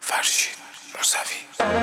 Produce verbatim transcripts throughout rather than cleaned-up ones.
فرشید موسوی.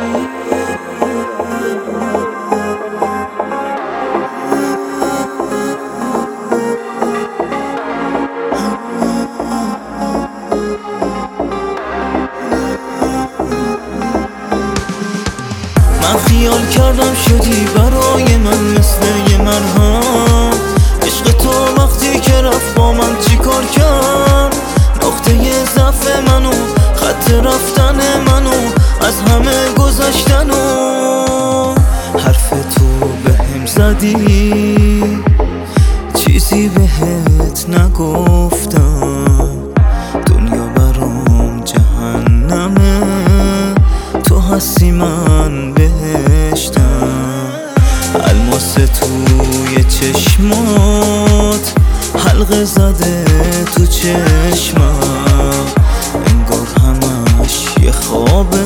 من خیال کردم شدی برای من مثل یه مرهم. عشق تو وقتی که رفت با من چی کار کرد؟ نقطه ضعف منو، خط رفتن منو، از همه گذشتن و حرف تو بهم زدی، چیزی بهت نگفتم. دنیا برام جهنمه، تو هستی من بهشتم. الماس توی چشمات حلقه زده تو چشمم، انگار همش یه خوابه،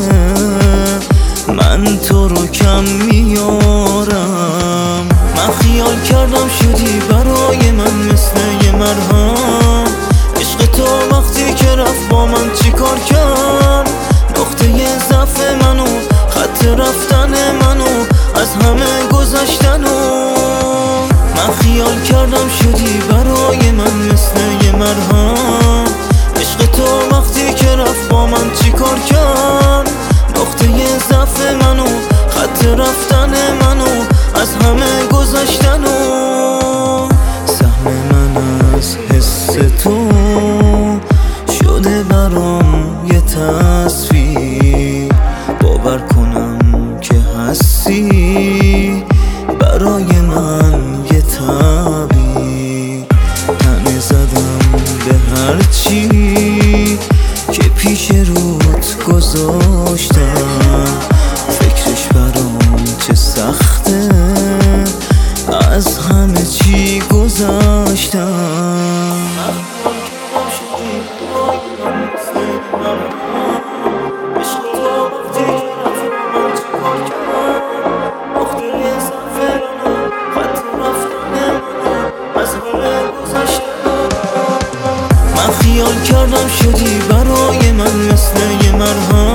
من تو رو کم میارم. من خیال کردم شدی برای من مثل یه مرهم. عشق تو وقتی که رفت با من چی کار کرد؟ نقطه ضعف منو، خط رفتن منو، از همه گذشتن و من خیال کردم شدی برای من مثل یه مرهم. عشق تو وقتی که رفت با من چی کار کرد؟ نقطه ضعف منو، خط رفتن منو، از همه گذشتن و سهم من از حس تو شده برام یه تصویر. باور کنم که هستی برای من یه تعبیر. تنه زدم به هرچی که پیش روت گذاشتم، فکرش برام چه سخته، از همه چی گذاشتم. من خیال کردم شدی برای من مثل یه مرهم.